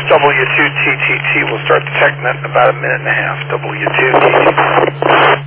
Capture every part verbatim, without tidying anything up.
W two T T T will start the TechNet in about a minute and a half. W two T T T.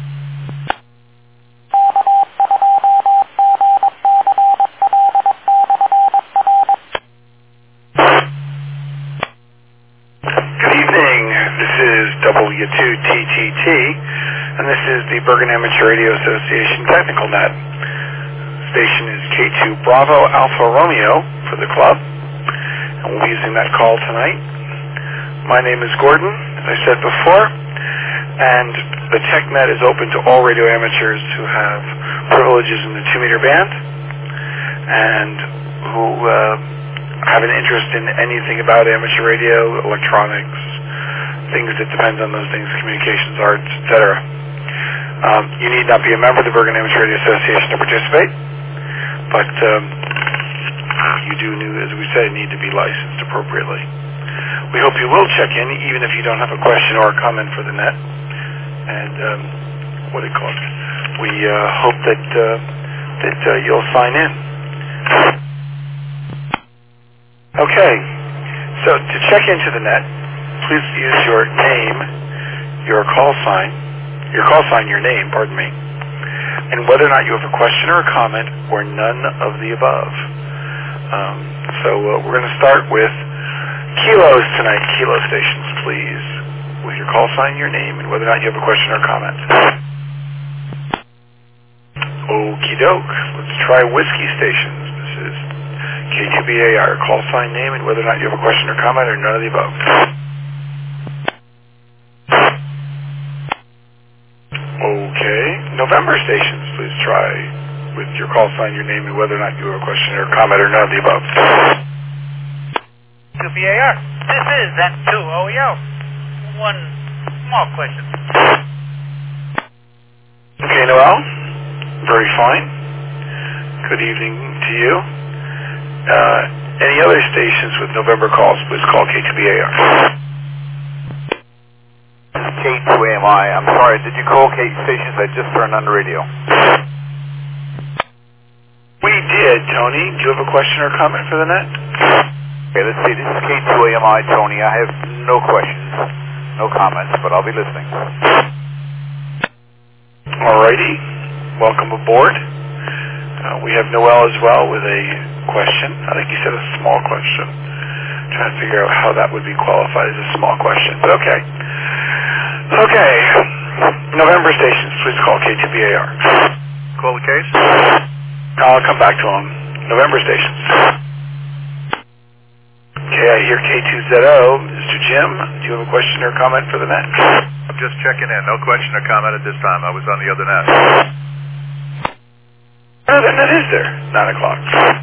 W two T T T, and this is the Bergen Amateur Radio Association Technical Net. Station is K two Bravo Alpha Romeo for the club, and we'll be using that call tonight. My name is Gordon, as I said before, and the TechNet is open to all radio amateurs who have privileges in the two meter band and who uh, have an interest in anything about amateur radio, electronics, things that depend on those things, communications, arts, et cetera. Um, you need not be a member of the Bergen Amateur Radio Association to participate, but um, you do, as we said, need to be licensed appropriately. We hope you will check in, even if you don't have a question or a comment for the net. And um, what do you call it? We uh, hope that uh, that uh, you'll sign in. Okay, so to check into the net, please use your name, your call sign, your call sign, your name, pardon me, and whether or not you have a question or a comment, or none of the above. Um, so uh, we're going to start with kilos tonight. Kilo stations, please, with your call sign, your name, and whether or not you have a question or comment. Okie doke. Let's try whiskey stations. This is K two B A R. Call sign, name, and whether or not you have a question or comment, or none of the above. Okay. November stations, please try with your call sign, your name, and whether or not you have a question or comment, or none of the above. K two B A R. This is N two O E O. One small question. Okay, Noel. Very fine. Good evening to you. Uh, any other stations with November calls, please call K two B A R. K two A M I. I'm sorry, did you call K stations? I just turned on the radio. We did, Tony. Do you have a question or comment for the net? Okay, let's see. This is K two A M I, Tony. I have no questions, no comments, but I'll be listening. Alrighty. Welcome aboard. Uh, we have Noel as well with a question. I think he said a small question. I'm trying to figure out how that would be qualified as a small question, but okay. Okay. November stations, please call K two B A R. Call the case? I'll come back to him. November stations. Okay, I hear K two Z O. Mister Jim, do you have a question or comment for the net? I'm just checking in. No question or comment at this time. I was on the other net. No, the net is there. nine o'clock.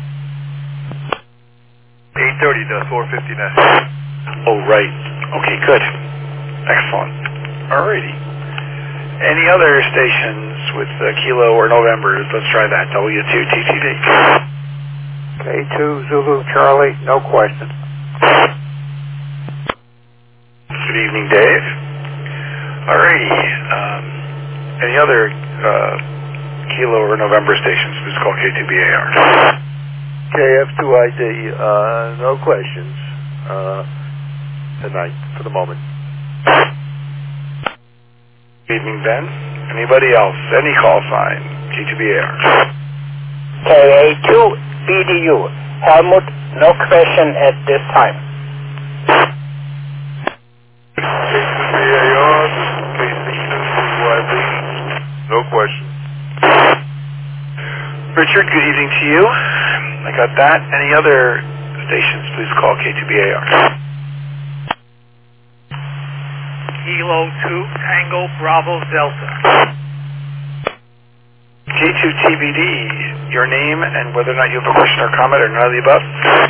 eight thirty to four fifty net. Oh, right. Okay, good. Excellent. Alrighty. Any other stations with uh, Kilo or Novembers? Let's try that. W two T T D. K two Zulu Charlie, no question. Good evening, Dave. Alrighty. Um, any other uh, Kilo or November stations? Please call K two B A R. K F two I D, uh, no questions uh, tonight for the moment. Good evening, Ben. Anybody else? Any call sign? K two B A R. K A two B D U. Helmut, no question at this time. K two B A R, this is K two Y B. No question. Richard, good evening to you. I got that. Any other stations, please call K two B A R. Kilo two Tango Bravo Delta. K two T B D, your name and whether or not you have a question or comment, or none of the above?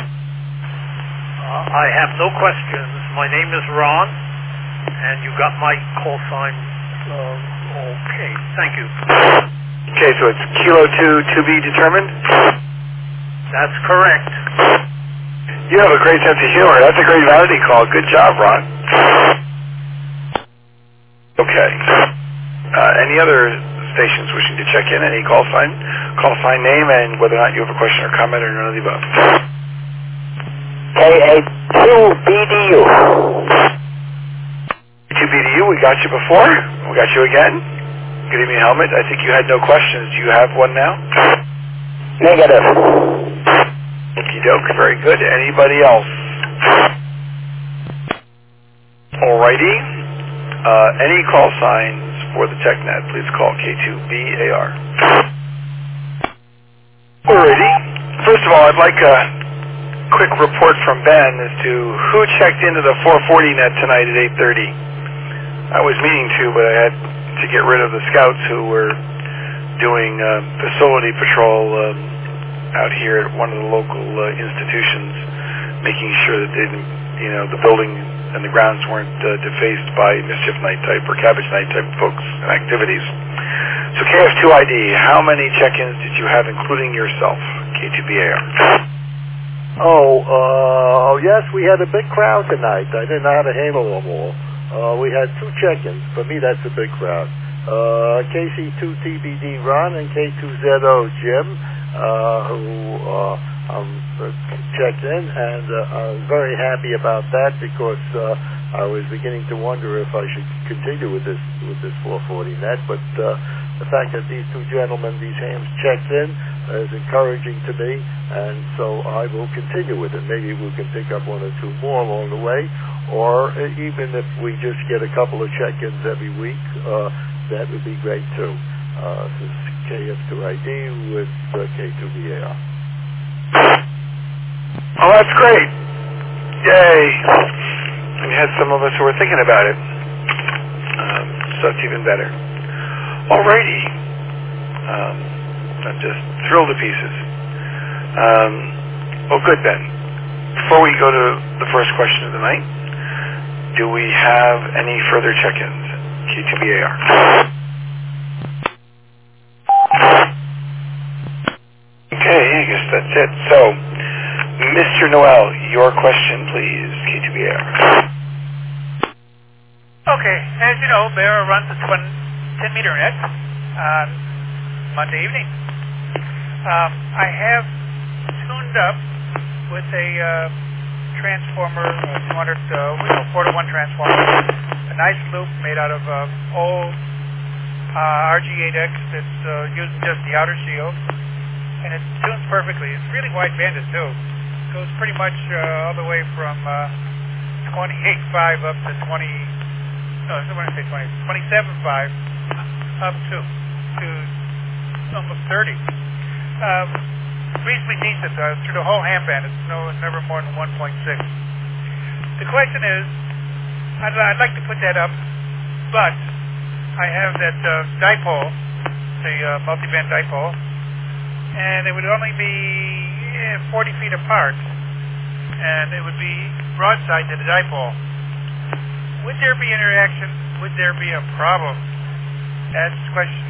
Uh, I have no questions. My name is Ron, and you got my call sign. Uh, okay, thank you. Okay, so it's Kilo two to be determined? That's correct. You have a great sense of humor. That's a great vanity call. Good job, Ron. Okay. Uh, any other stations wishing to check in? Any call sign, call sign name, and whether or not you have a question or comment, or none of the above? K A two B D U. K two B D U, we got you before. We got you again. Good evening, Helmut. I think you had no questions. Do you have one now? Negative. Okie doke, very good. Anybody else? Alrighty. Uh, any call signs for the TechNet, please call K two B A R. Alrighty. First of all, I'd like a quick report from Ben as to who checked into the four forty net tonight at eight thirty. I was meaning to, but I had to get rid of the scouts who were doing uh, facility patrol um, out here at one of the local uh, institutions, making sure that they didn't, you know, the building and the grounds weren't uh, defaced by mischief night type or cabbage night type folks and activities. So K F two I D, how many check-ins did you have, including yourself, K two B A R? Oh, uh, yes, we had a big crowd tonight. I didn't know how to handle them all. Uh, we had two check-ins. For me, that's a big crowd. Uh, K C two T B D Ron and K two Z O Jim, uh, who uh, um, checked in, and uh, I was very happy about that because uh, I was beginning to wonder if I should continue with this with this four forty net. But uh, the fact that these two gentlemen, these hams, checked in is encouraging to me, and so I will continue with it. Maybe we can pick up one or two more along the way, or even if we just get a couple of check-ins every week, uh, that would be great too. Uh, this is K F two I D with uh, K two B A R. Oh, that's great. Yay. And you had some of us who were thinking about it. Um, so it's even better. Alrighty. Um, I'm just thrilled to pieces. Um, well, good, Ben. Before we go to the first question of the night, do we have any further check-ins? K two B A R. Okay, I guess that's it. So, Mister Noel, your question, please, K two B A R. Okay, as you know, Bear runs a ten meter net on Monday evening. Um, I have tuned up with a uh, transformer, uh, two hundred, uh, four to one transformer, a nice loop made out of uh, old uh, R G eight X that's uh, using just the outer shield, and it tunes perfectly. It's really wide banded too. It goes pretty much uh, all the way from uh, twenty-eight point five up to twenty. No, I don't want to say twenty. twenty-seven point five up to to almost thirty. Um, reasonably decent uh, through the whole ham band. It's no never more than one point six. The question is, I'd, I'd like to put that up, but I have that uh, dipole, the uh, multi-band dipole, and it would only be yeah, forty feet apart, and it would be broadside to the dipole. Would there be interaction? Would there be a problem? That's the question.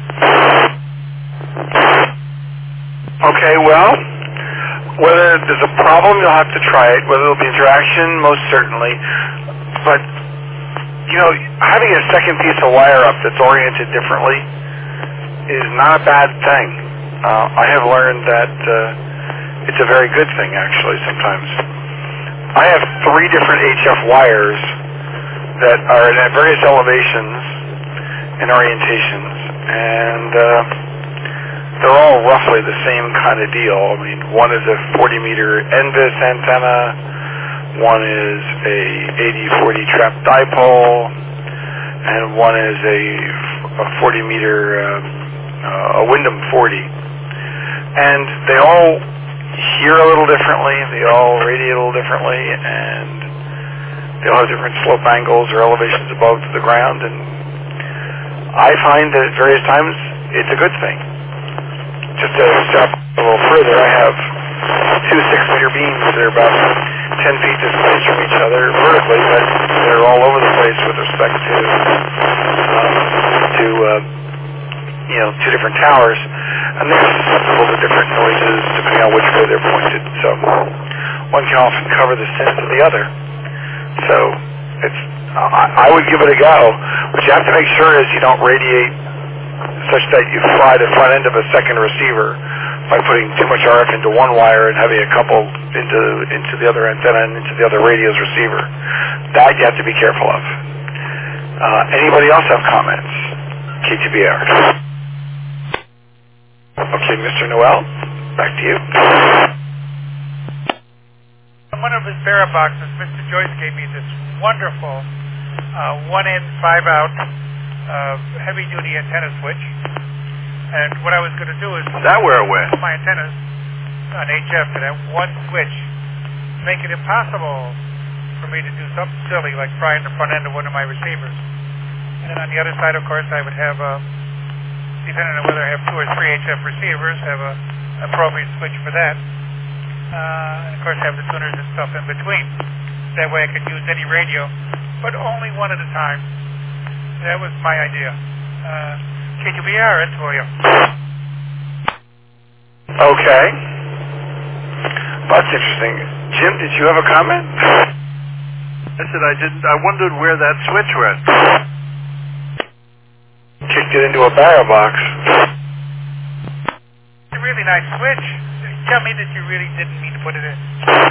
Okay, well, whether there's a problem, you'll have to try it. Whether there'll be interaction, most certainly. But, you know, having a second piece of wire up that's oriented differently is not a bad thing. Uh, I have learned that uh, it's a very good thing, actually, sometimes. I have three different H F wires that are at various elevations and orientations, and uh, they're all roughly the same kind of deal. I mean, one is a forty meter N V I S antenna, one is a eighty forty trap dipole, and one is a, a forty meter um, uh, a Wyndham forty. And they all hear a little differently, they all radiate a little differently, and they all have different slope angles or elevations above the ground, and I find that at various times it's a good thing. Just to step a little further, I have two six-meter beams. They're about ten feet displaced from each other vertically, but they're all over the place with respect to, um, to uh, you know, two different towers, and they're susceptible to different noises depending on which way they're pointed. So one can often cover the sins of the other. So it's, I, I would give it a go. What you have to make sure is you don't radiate such that you fry the front end of a second receiver by putting too much R F into one wire and having a couple into into the other antenna and into the other radio's receiver. That you have to be careful of. Uh, anybody else have comments? K two B R. Okay, Mister Noel, back to you. In one of his Barra boxes, Mister Joyce gave me this wonderful uh, one in, five out uh, heavy-duty antenna switch. And what I was going to do is That where it went? put my antennas on H F to that one switch, make it impossible for me to do something silly like frying the front end of one of my receivers. And then on the other side, of course, I would have a, depending on whether I have two or three H F receivers, have a appropriate switch for that. Uh, and of course, have the tuners and stuff in between. That way I could use any radio, but only one at a time. That was my idea. Uh, K two B R, it's for you. Okay. That's interesting. Jim, did you have a comment? I said I didn't. I wondered where that switch went. Kicked it into a barrel box. It's a really nice switch. Tell me that you really didn't mean to put it in.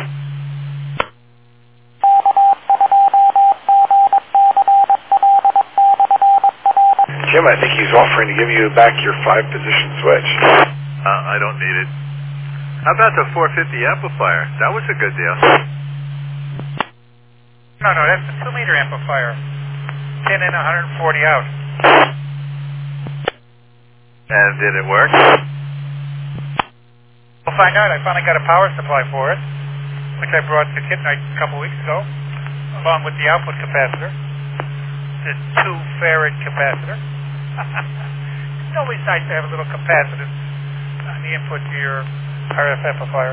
Jim, I think he's offering to give you back your five-position switch. Uh, I don't need it. How about the four fifty amplifier? That was a good deal. No, no, that's a two-meter amplifier. ten in, one forty out. And did it work? We'll find out. I finally got a power supply for it, which I brought to Kit Night a couple weeks ago, along with the output capacitor, the two farad capacitor. It's always nice to have a little capacitance on the input to your R F amplifier.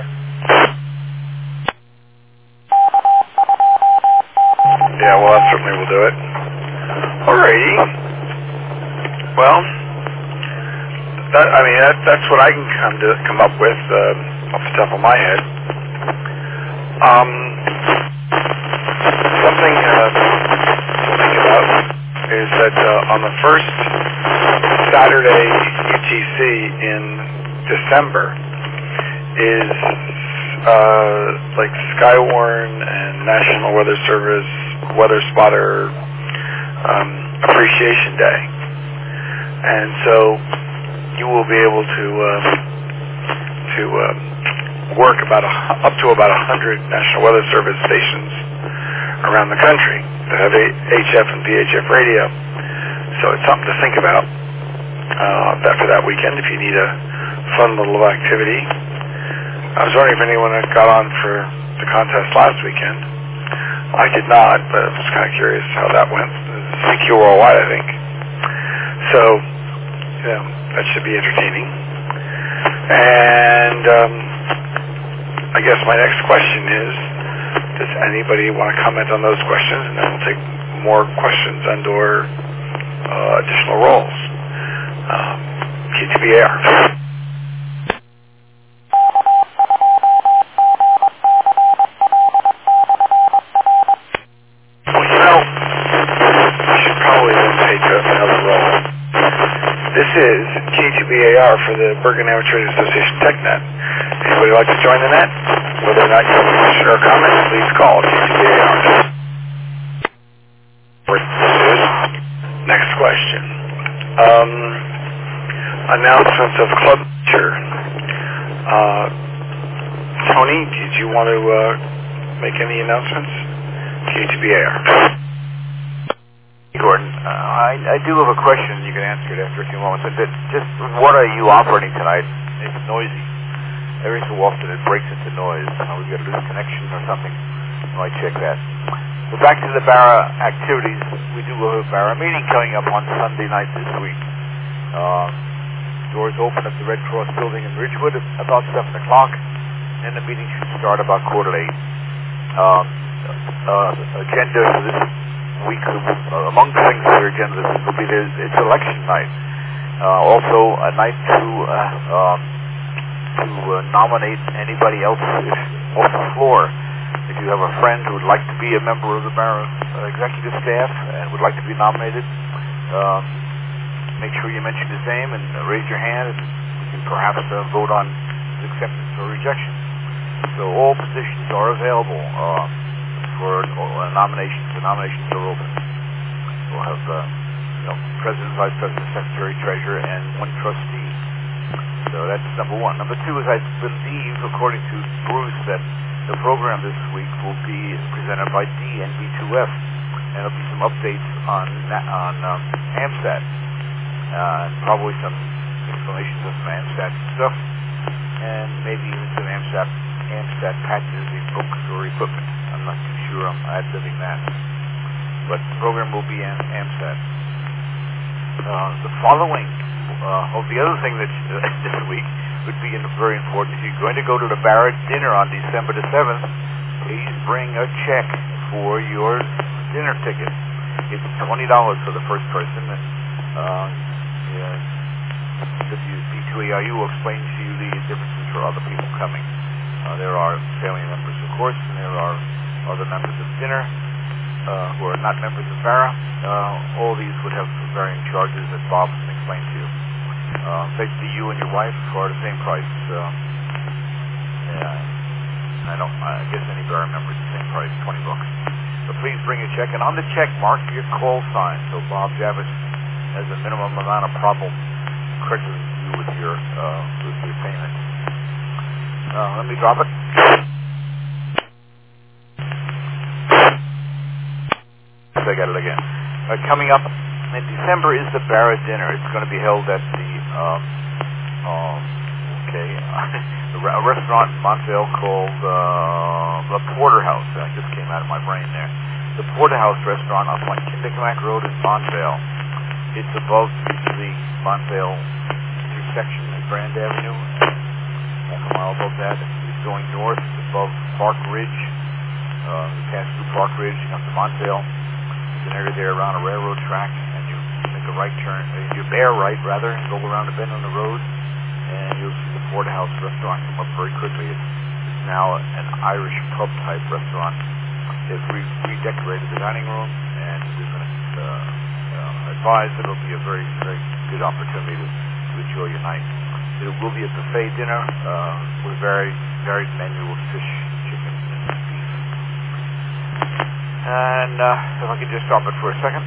Yeah, well, that certainly will do it. Alrighty. Well, that, I mean, that, that's what I can come to come up with uh, off the top of my head. Um, something uh, to think about is that uh, on the first Saturday U T C in December is uh, like Skywarn and National Weather Service Weather Spotter um, Appreciation Day, and so you will be able to uh, to uh, work about a, up to about a hundred National Weather Service stations around the country that have a H F and V H F radio. So it's something to think about uh, that for that weekend if you need a fun little activity. I was wondering if anyone had got on for the contest last weekend. I did not, but I was kind of curious how that went. C Q worldwide, I think. So, you know, that should be entertaining. And um, I guess my next question is, does anybody want to comment on those questions? And then we'll take more questions and or uh, additional roles. Um, K two B R. Is K two B A R for the Bergen Amateur Radio Association TechNet. Anybody like to join the net? Whether or not you have a question or a comment, please call K two B A R. Next question. Um, announcements of Club Nature. Uh, Tony, did you want to uh, make any announcements? K two B A R. Gordon, uh, I, I do have a question. You can answer it after a few moments. But just what are you operating tonight? It's noisy. Every so often it breaks into noise. Uh, we've got a loose connection or something. I might check that. So back to the Barra activities. We do have a Barra meeting coming up on Sunday night this week. Uh, doors open at the Red Cross building in Ridgewood at about seven o'clock. And the meeting should start about quarter to eight. Um, uh, agenda for this week, uh, among the things on your agenda this will be this, it's election night. Uh, also a night to uh, um, to uh, nominate anybody else if, off the floor. If you have a friend who would like to be a member of the Barra uh, executive staff and would like to be nominated, um, make sure you mention his name and uh, raise your hand, and we can perhaps uh, vote on his acceptance or rejection. So all positions are available uh, for uh, nominations. The nominations are open. We'll have uh, you know, president, vice president, secretary, treasurer, and one trustee. So that's number one. Number two is I believe, according to Bruce, that the program this week will be presented by D N B two F, and there'll be some updates on on um, AMSAT, uh, and probably some explanations of some AMSAT stuff, and maybe even some AMSAT AMSAT patches in books or equipment. I'm not too sure. I'm ad-libbing that, but the program will be on AMSAT. Uh, the following, uh, oh, the other thing that uh, this week would be very important. If you're going to go to the Barrett dinner on December the seventh, please bring a check for your dinner ticket. It's twenty dollars for the first person, and uh, yeah, B two A I U will explain to you the differences for other people coming. Uh, there are family members, of course, and there are other members of dinner uh, who are not members of VARA. Uh, all these would have varying charges that Bob can explain to you. Uh, basically, you and your wife are the same price. Uh, yeah, I don't. I guess any VARA member is the same price, twenty bucks. So please bring a check, and on the check, mark your call sign, so Bob Javis has a minimum amount of problem crediting you with your uh, with your payment. Uh, let me drop it. I got it again. Uh, coming up in December is the Barrett dinner. It's going to be held at the um, um, okay a restaurant in Montvale called uh, the Porterhouse. That just came out of my brain there. The Porterhouse restaurant up on Kindicamac Road in Montvale. It's above the Montvale intersection at Grand Avenue. Half a mile above that. It's going north. It's above Park Ridge. Uh, you pass through Park Ridge, you come to Montvale. There's an area there around a railroad track, and you make a right turn. Uh, you bear right, rather, and go around a bend on the road, and you'll see the Porterhouse restaurant come up very quickly. It's, it's now an Irish pub-type restaurant. They've re- redecorated the dining room, and we're going to uh, uh, advise that it'll be a very, very good opportunity to, to enjoy your night. It will be a buffet dinner uh, with a very varied menu of fish, chicken, and beef. And uh, if I could just stop it for a second.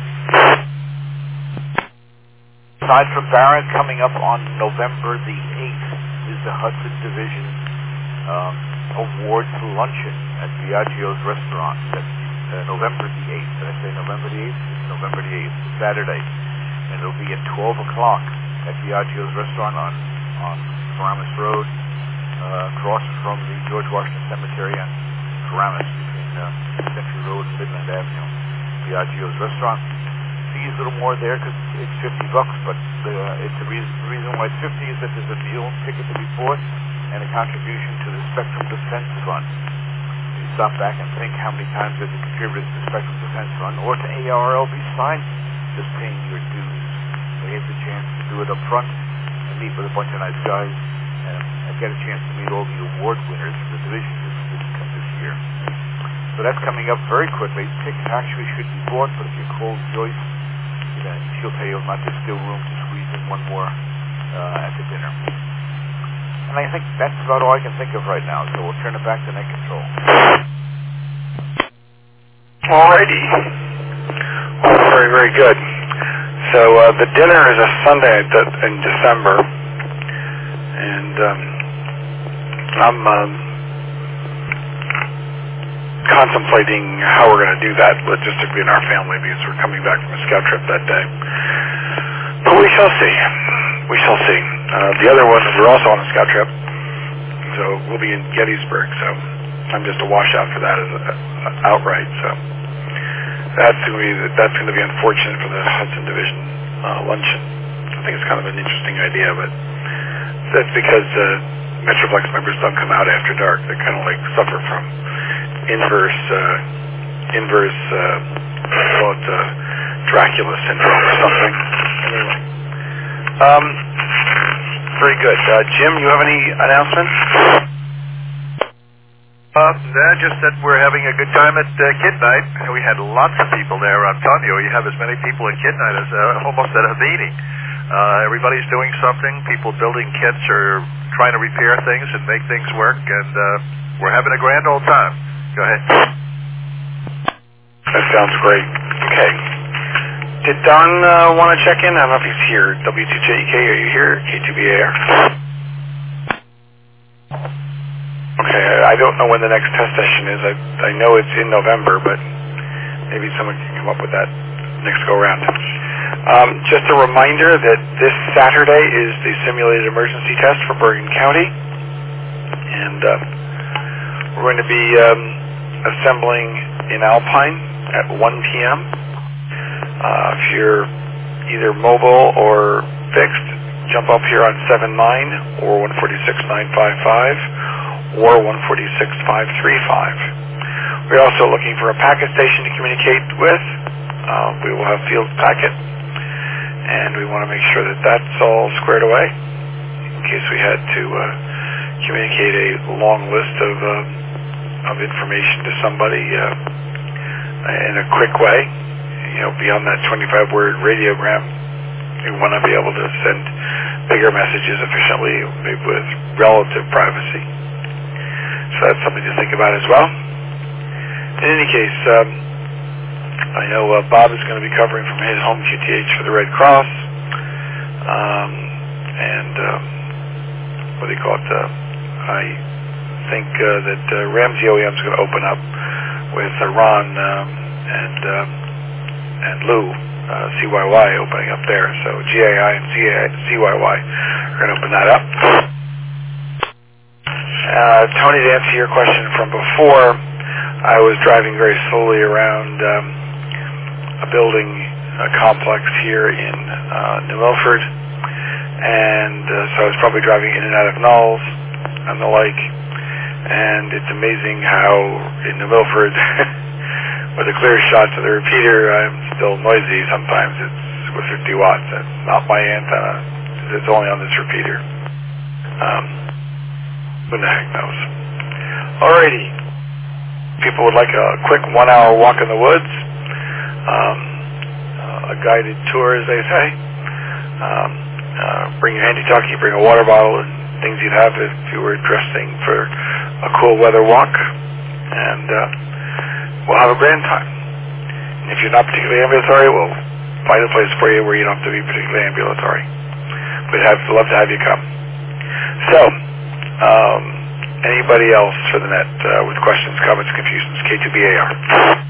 Aside from Barrett, coming up on November the eighth is the Hudson Division um, Awards Luncheon at Biagio's Restaurant. That's uh, November the eighth. Did I say November the eighth? It's November the eighth, Saturday. And it'll be at twelve o'clock at Biagio's Restaurant on, on Paramus Road, uh, across from the George Washington Cemetery on Paramus, between uh, Century Road and Midland Avenue. Biagio's Restaurant. Fees a little more there because it's fifty bucks, but uh, it's the reason, the reason why it's fifty is that there's a meal ticket to be bought and a contribution to the Spectrum Defense Fund. You stop back and think how many times have you contributed to the Spectrum Defense Fund or to A R L B science, just paying your dues. So you have the chance to do it up front and meet with a bunch of nice guys and, and get a chance to meet all the award winners from the division this, this, this year. So that's coming up very quickly. Tickets actually should be bought, but if you call Joyce, you know, she'll tell you not there's still room to squeeze in one more uh, at the dinner. And I think that's about all I can think of right now, so we'll turn it back to net control. Alrighty. Well, very, very good. So uh, the dinner is a Sunday in December, and um, I'm um, contemplating how we're going to do that logistically in our family because we're coming back from a scout trip that day. But we shall see. We shall see. Uh, the other one, we're also on a scout trip, so we'll be in Gettysburg, so I'm just a washout for that as a, a outright. So that's going to be that's going to be unfortunate for the Hudson Division uh, luncheon. I think it's kind of an interesting idea, but that's because uh, Metroplex members don't come out after dark. They kind of like suffer from inverse uh, inverse uh, call it uh, Dracula syndrome or something. Anyway, um, very good. Uh, Jim, you have any announcements? Uh, nah, just that we're having a good time at uh, Kid Night. We had lots of people there. I'm telling you, you have as many people at Kid Night as uh, almost at a meeting. Uh, everybody's doing something. People building kits or trying to repair things and make things work. And uh, we're having a grand old time. Go ahead. That sounds great. Okay. Did Don uh, want to check in? I don't know if he's here. W two J E K, are you here? K two B A R. Okay, I don't know when the next test session is. I I know it's in November, but maybe someone can come up with that next go-round. Um, just a reminder that this Saturday is the simulated emergency test for Bergen County. And uh, we're going to be um, assembling in Alpine at one p.m. Uh, if you're either mobile or fixed, jump up here on seven nine or one forty-six nine fifty-five or one forty-six five thirty-five. We're also looking for a packet station to communicate with. Uh, we will have field packet, and we want to make sure that that's all squared away in case we had to uh, communicate a long list of uh, of information to somebody uh, in a quick way. You know, beyond that twenty-five word radiogram, we want to be able to send bigger messages efficiently with relative privacy. So that's something to think about as well. In any case, um, I know uh, Bob is going to be covering from his home Q T H for the Red Cross. Um, and um, what do you call it? Uh, I think uh, that uh, Ramsey O E M is going to open up with uh, Ron um, and um, and Lou, uh, C Y Y, opening up there. So G A I and C Y Y are going to open that up. Uh, Tony, to answer your question from before, I was driving very slowly around um, a building a complex here in uh, New Milford, and uh, so I was probably driving in and out of Knowles and the like, and it's amazing how in New Milford, with a clear shot to the repeater, I'm still noisy. Sometimes it's with fifty watts. That's not my antenna. It's only on this repeater. Um, who the heck knows? Alrighty. People would like a quick one-hour walk in the woods, um, uh, a guided tour, as they say. Um, uh, bring your handy-talkie, bring a water bottle, and things you'd have if you were dressing for a cool weather walk, and uh, we'll have a grand time. And if you're not particularly ambulatory, we'll find a place for you where you don't have to be particularly ambulatory. We'd have love to have you come. So, um, anybody else for the net uh, with questions, comments, confusions? K two B A R.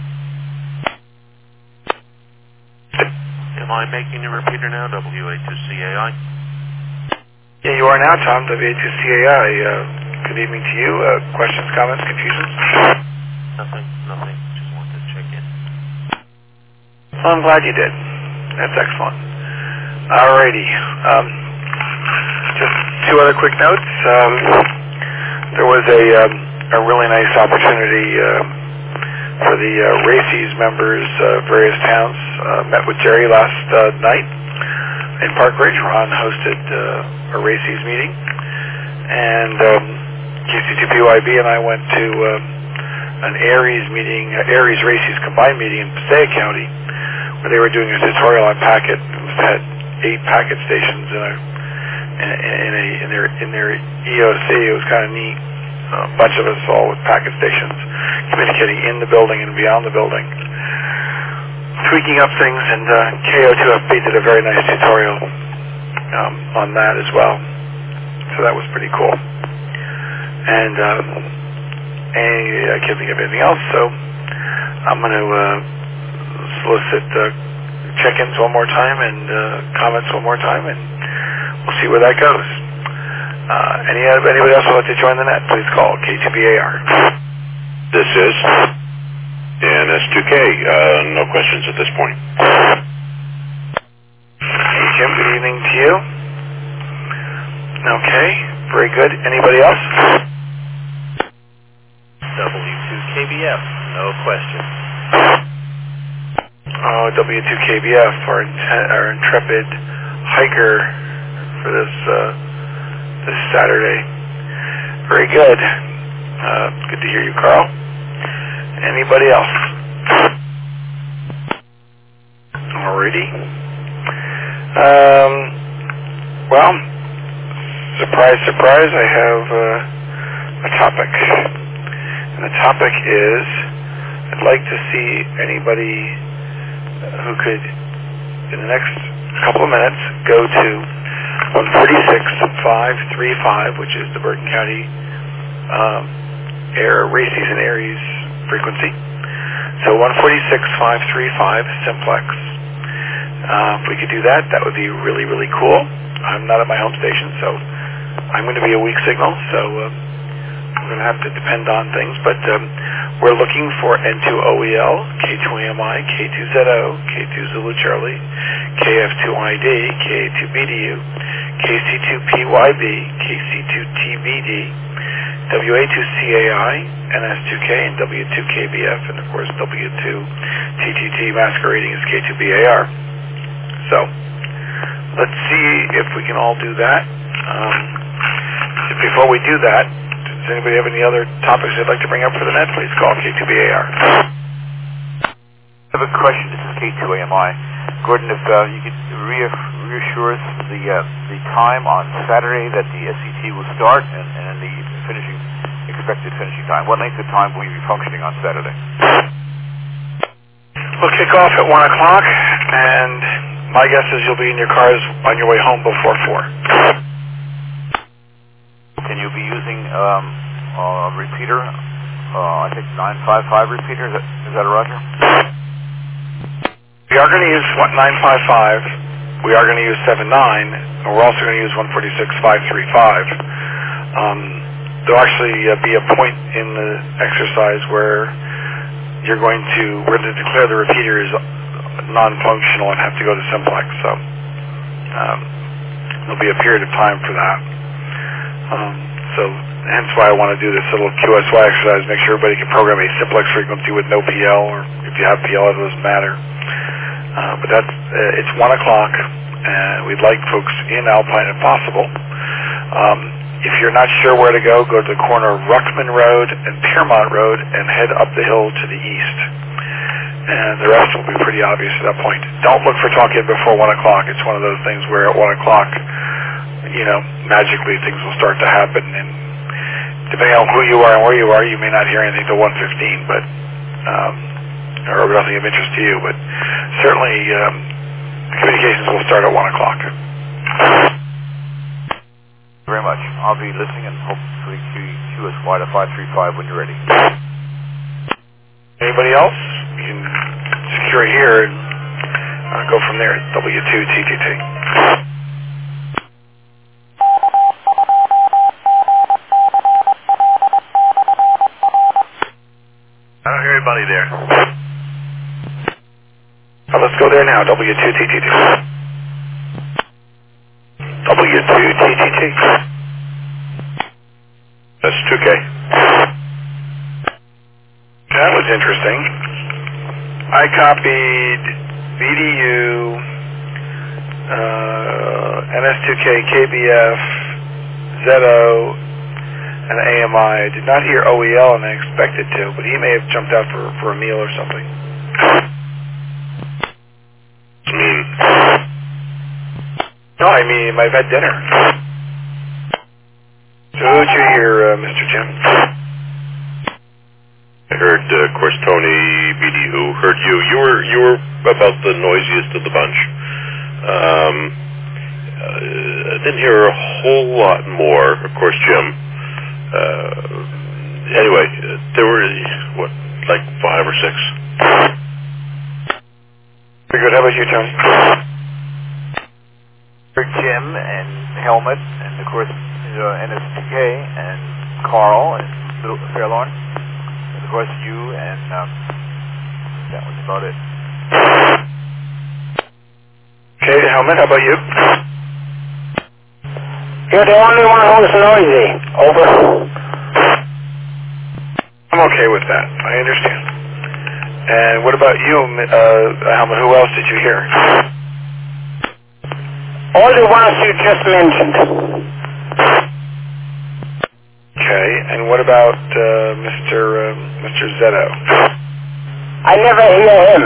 Am I making a repeater now? W A two C A I? Yeah, you are now, Tom. W A two C A I. Uh, good evening to you. Uh, questions, comments, confusions? Nothing, nothing. Just wanted to check in. Well, I'm glad you did. That's excellent. Alrighty. Um, just two other quick notes. Um, there was a, um, a really nice opportunity uh, for the uh, RACES members of various towns. Uh, met with Jerry last uh, night in Park Ridge. Ron hosted uh, a RACES meeting, and um, K C two P Y B and I went to um, an ARES meeting, uh, ARES RACES combined meeting in Passaic County, where they were doing a tutorial on packet. It had eight packet stations in a in, in, a, in their in their E O C. It was kind of neat. A bunch of us all with packet stations communicating in the building and beyond the building, tweaking up things, and uh, K O two F B did a very nice tutorial um, on that as well. So that was pretty cool. And um, I can't think of anything else, so I'm going to uh, solicit uh, check-ins one more time and uh, comments one more time, and we'll see where that goes. Uh, any anybody else would like to join the net, please call K two B A R. This is N S two K. Uh, no questions at this point. Hey, Jim, good evening to you. Okay, very good. Anybody else? W two K B F, no questions. Oh, W two K B F, our, our intrepid hiker for this uh, this Saturday. Very good. Uh, good to hear you, Carl. Anybody else? Alrighty. Um, well, surprise, surprise, I have uh, a topic. And the topic is, I'd like to see anybody who could, in the next couple of minutes, go to one forty-six five thirty-five, which is the Bergen County um, air race season Aries frequency. So one forty-six five thirty-five simplex. Uh, if we could do that, that would be really, really cool. I'm not at my home station, so I'm going to be a weak signal, so uh, we're going to have to depend on things. But um, we're looking for N two O E L, K two A M I, K two Z O, K two Zulu Charlie, K F two I D, K A two B D U, K C two P Y B, K C two T B D, W A two C A I, N S two K, and W two K B F, and of course W two T T T masquerading as K two B A R. So, let's see if we can all do that. Um, before we do that, does anybody have any other topics they'd like to bring up for the net? Please call K two B A R. I have a question. This is K two A M I. Gordon, if uh, you could re- reassure us the uh, the time on Saturday that the S C T will start and, and the finishing expected finishing time. What length of time will you be functioning on Saturday? We'll kick off at one o'clock, and my guess is you'll be in your cars on your way home before four. Can you be using um, a repeater? Uh, I think nine five five repeater. Is that, is that a Roger? We are going to use nine five five. We are going to use seven nine, and we're also going to use one forty-six five thirty-five. Um, there'll actually uh, be a point in the exercise where you're going to, we're going to declare the repeater is non-functional and have to go to simplex. So um, there'll be a period of time for that. Um, so hence why I want to do this little Q S Y exercise, make sure everybody can program a simplex frequency with no P L, or if you have P L, it doesn't matter. Uh, but that's, uh, it's one o'clock, and we'd like folks in Alpine if possible. Um, if you're not sure where to go, go to the corner of Ruckman Road and Piermont Road and head up the hill to the east. And the rest will be pretty obvious at that point. Don't look for talk-in before one o'clock. It's one of those things where at one o'clock, you know, magically things will start to happen, and depending on who you are and where you are, you may not hear anything till one fifteen, but um, or nothing of interest to you, but certainly um, communications will start at one o'clock. Thank you very much. I'll be listening and hopefully Q S Y to five three five when you're ready. Anybody else? You can secure it here and uh, go from there at W two T T T. I don't hear anybody there. Oh, let's go there now, W two T T T. W two T T T. That's two K. That was interesting. I copied B D U, uh, N S two K, K B F, Z O, and A M I. I did not hear O E L, and I expected to, but he may have jumped out for, for a meal or something. mean? No, I mean, he might have had dinner. So who'd you hear, uh, Mister Jim? I heard, uh, of course, Tony B D U heard you. You were you were about the noisiest of the bunch. Um, uh, I didn't hear a whole lot more. Of course, Jim. Uh, anyway, uh, there were what, like five or six. Very good. How about you, Tony? Jim and Helmet, and of course uh, N S T K and Carl and Little Fairlawn, and of course you, and um, that was about it. Okay, Helmet, how about you? You're the only one who's noisy. Over. I'm okay with that. I understand. And what about you, uh, Helmet? Who else did you hear? All the ones you just mentioned. Okay, and what about uh, Mister Uh, Mister Zetto? I never hear him.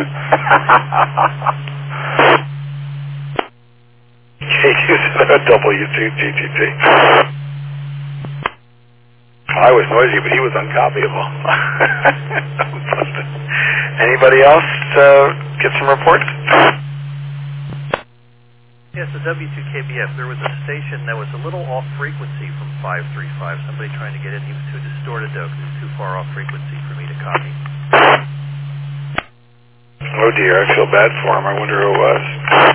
K two Zetto W two T T T. I was noisy, but he was uncopyable. Anybody else uh, get some reports? Yes, the W two K B F. There was a station that was a little off frequency from five three five. Somebody trying to get in. He was too distorted, though, because it was too far off frequency for me to copy. Oh, dear. I feel bad for him. I wonder who it was.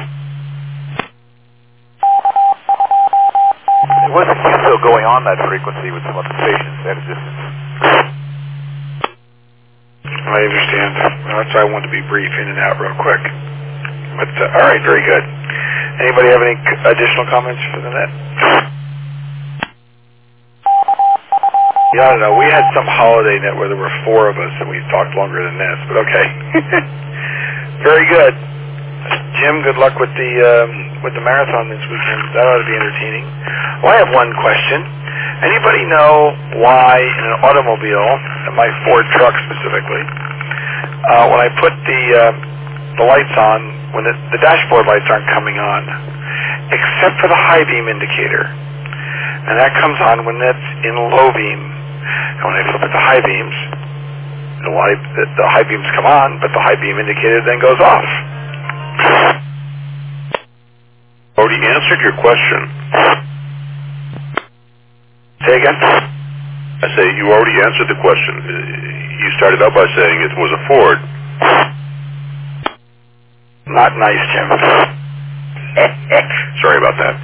There was a Q S O going on that frequency with some other stations at a distance. I understand. Well, that's why I wanted to be brief, in and out real quick. But, uh, all right, very good. Anybody have any c- additional comments for the net? Yeah, I don't know. We had some holiday net where there were four of us, and we talked longer than this, but okay. Very good. Jim, good luck with the um, with the marathon this weekend. That ought to be entertaining. Well, I have one question. Anybody know why in an automobile, in my Ford truck specifically, uh, when I put the uh, the lights on, when the, the dashboard lights aren't coming on, except for the high beam indicator, and that comes on when that's in low beam. And when I flip it to high beams, the light, the, the high beams come on, but the high beam indicator then goes off. Already answered your question. Say again? I say you already answered the question. You started out by saying it was a Ford. Not nice, Jim. Sorry about that.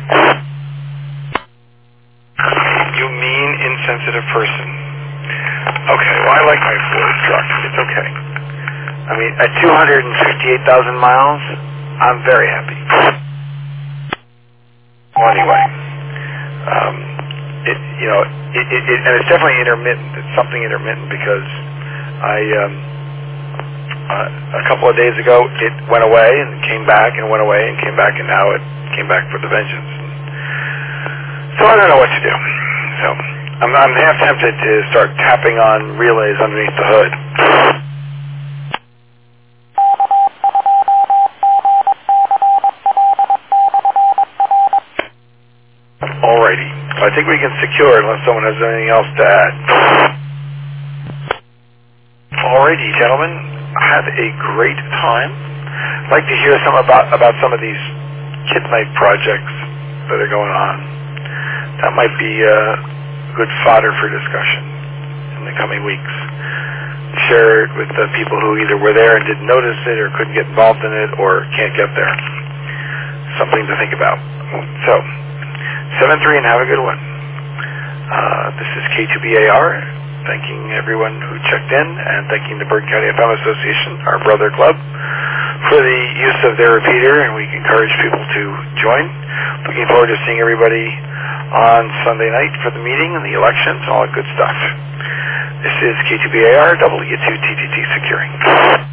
You mean insensitive person. Okay, well, I like my Ford truck. It's okay. I mean, at two hundred fifty-eight thousand miles, I'm very happy. Well, anyway, um, it, you know, it, it, it, and it's definitely intermittent. It's something intermittent because I, um, uh, a couple of days ago, it went away and came back and went away and came back, and now it came back for the vengeance. So I don't know what to do. So I'm, I'm half tempted to start tapping on relays underneath the hood. Alrighty. I think we can secure it unless someone has anything else to add. Alrighty, gentlemen. Have a great time. I'd like to hear some about, about some of these Kid Night projects that are going on. That might be uh, good fodder for discussion in the coming weeks. Share it with the people who either were there and didn't notice it or couldn't get involved in it or can't get there. Something to think about. So, seven three and have a good one. Uh, this is K two B A R, thanking everyone who checked in and thanking the Bergen County F M Association, our brother club, for the use of their repeater, and we encourage people to join. Looking forward to seeing everybody on Sunday night for the meeting and the elections and all that good stuff. This is K two B A R, W two T T T securing.